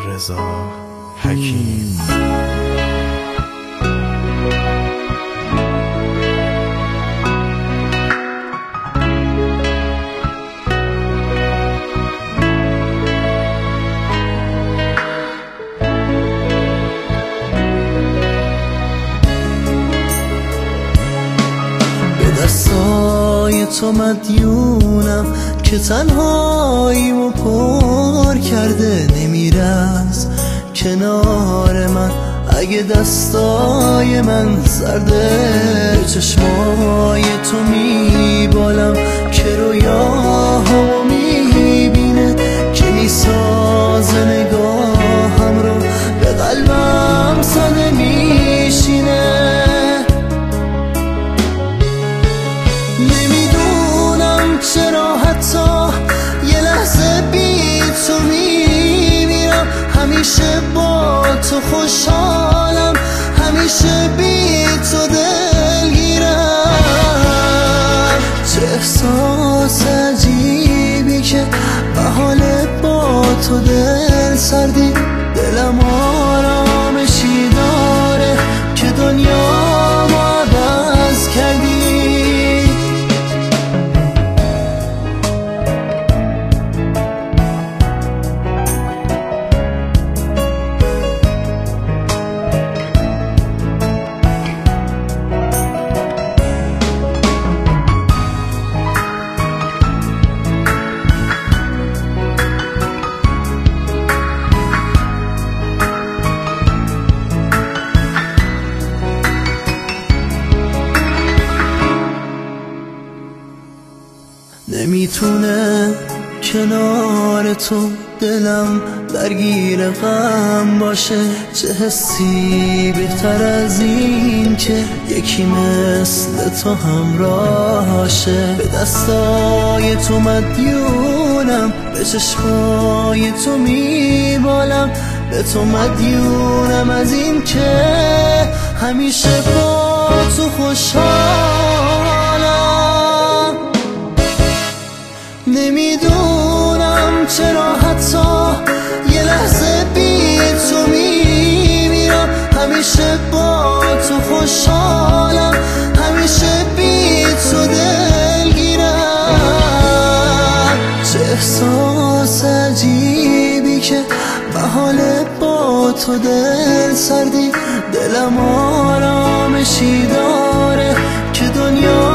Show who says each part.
Speaker 1: رضا حکیم.
Speaker 2: دستای تو مدیونم که تنهاییمو پر کرده، نمیره از کنار من اگه دستای من سرده. به چشمای تو میبالم که رویاهامو میبینه، که میسازه نگاهم رو به قلبم ساده میشینه. نمیدونم چرا حتی یه لحظه بی تو میمیرم، همیشه با تو خوشحالم، همیشه بی تو دلگیرم. چه احساس عجیبی که به حال با تو دل سردی، دلم آرامشی داره که دنیا ما عوض کردی. نمیتونه کنار تو دلم درگیر غم باشه، چه حسی بهتر از این که یکی مثل تو همراهشه. به دستای تو مدیونم، به چشمای تو میبالم، به تو مدیونم از این که همیشه با تو خوشحالم. نمیدونم چرا حتی یه لحظه بی تو میمیرم، همیشه با تو خوشحالم، همیشه بی تو دلگیرم. چه احساس عجیبی که به حال با تو دل سردی، دلم آرامشی داره که دنیا